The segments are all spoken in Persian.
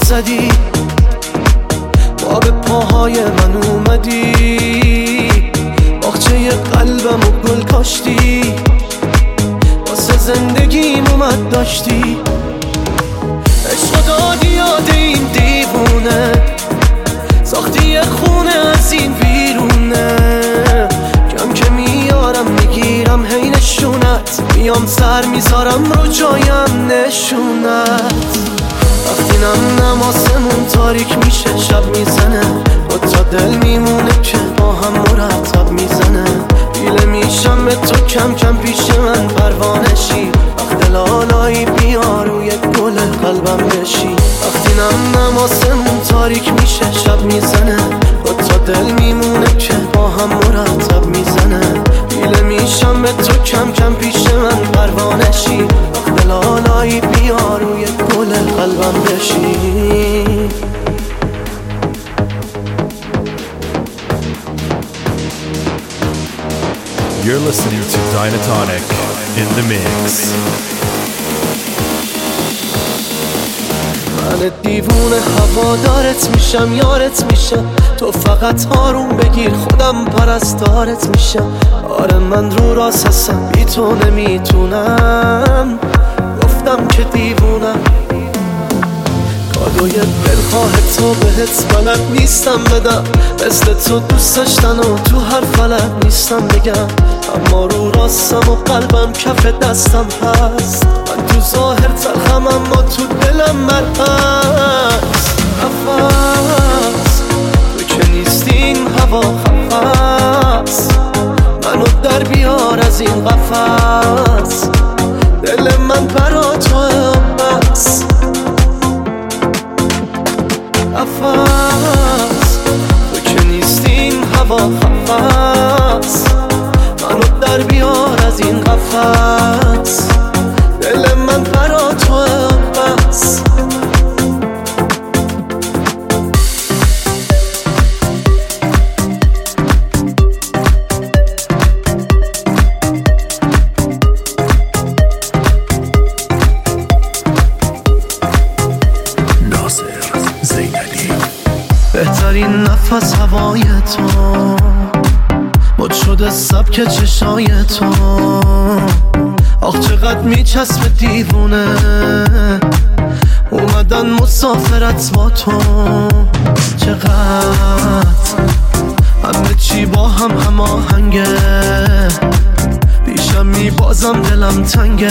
زدی، با به پاهای من اومدی، باغچه قلبمو گل کاشتی، واسه زندگیم اومد داشتی. عشق دادی یاد این دیوونه، ساختی یه خونه از این بیرونه، کم که میارم میگیرم هی نشونت، میام سر میذارم رو جایم نشونت. وقتی نم آسمون تاریک میشه شب میزنه، تا دل میمونه که با هم مرتب میزنه، پیله میشم به تو کم کم پیش من پروانشی، وقت لالایی بیا روی گل قلبم بشی. وقتی نم آسمون تاریک میشه شب میزنه، تا دل میمونه که با هم مرتب میزنه، پیله میشم به تو کم کم پیش من پروانشی، وقت لالایی بیا روی گل قلبم بشی. You're listening to Dynatonic in the mix. من دیوونه هوادارت میشم، یارت میشم، تو فقط آروم بگیر خودم پرستارت میشم. آره من رو راست هستم، بی تو نمیتونم، گفتم که دیوونم. کادوی دلخواه تو بهت بلد نیستم بدم، مثل تو دوست داشتن و تو هر فلک نیستم بگم، اما رو راستم و قلبم کف دستم هست. من تو ظاهر تلخم اما تو دلم مرهست. نفس تو که نیستی این هوا خفست، منو در بیار از این قفس، دل من برا تو بس. نفس تو که نیستی این هوا خفست، منو در بیار از این قفس، دل من برا تو بس. بهترین نفس هوای تو، مد شده سبک چشای تو، آخ چقدر میچسب دیوونه، اومدن مسافرت با تو. چقدر همه چی با هم هماهنگه، پیشم میبازم دلم تنگه،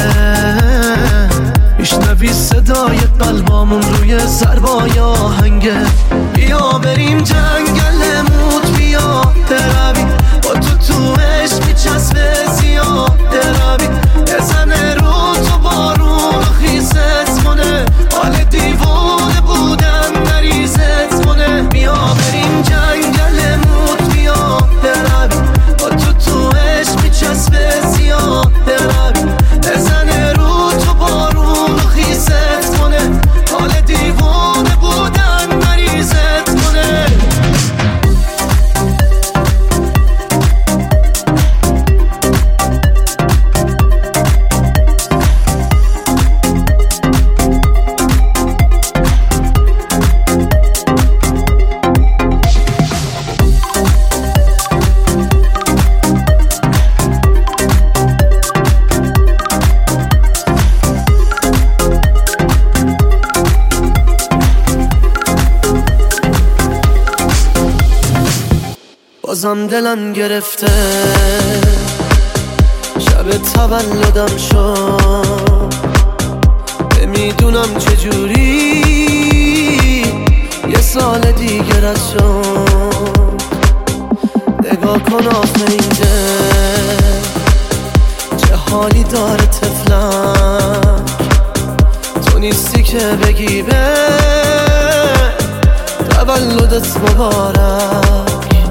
میشنوی صدای قلبامون روی ضربای آهنگه. بیا بریم جنگل موت، بیا بروی با تو عشق میچسبه زیاده روی، بزنه رو تو بارون خیست کنه، حال دیوونه بودن مریضت کنه. بیا بریم جنگل موت، بیا بروی با تو عشق میچسبه زیاده روی، بزنه رو تو بارون خیست کنه، حال دیوونه بودن مریضت کنه. بازم دلم گرفته، شب تولدم شد، نمیدونم چجوری یه سال دیگه رد شد. نگاه کن آخه این دل چه حالی داره تفلک، تو نیستی که بگی به تولدت مبارک.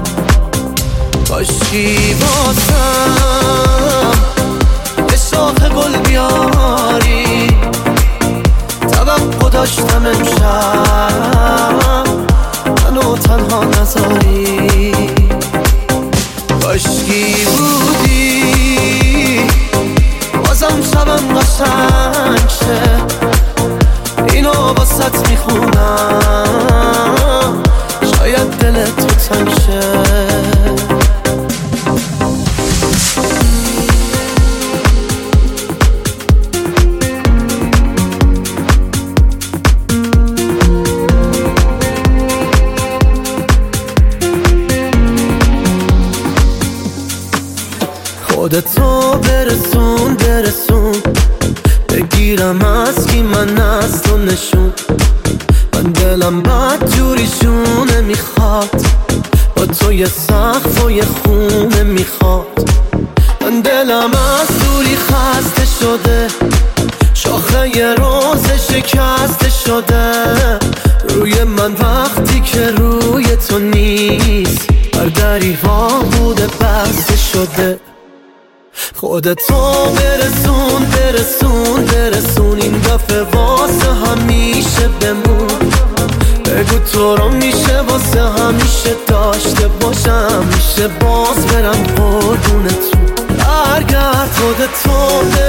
کاشکی واسم یه شاخ گل بیاری، توقع داشتم امشب منو تنها نذاری. کاشکی بودی بازم شبم قشنگ شه، اینو واسط میخونم خودتو برسون بگیرم از کی من از تو نشون. من دلم بد جوریشونه میخواد، با تو یه سقف و یه خونه میخواد. من دلم از دوری خسته شده، شاخه یه روز شکسته شده. روی من وقتی که روی تو نیست، هر دری وا بوده بسته شده. خودتو برسون این دفعه واسه همیشه بمون. بگو تو رو میشه واسه همیشه داشته باشم، میشه باز برم قربونتون. برگرد خودتو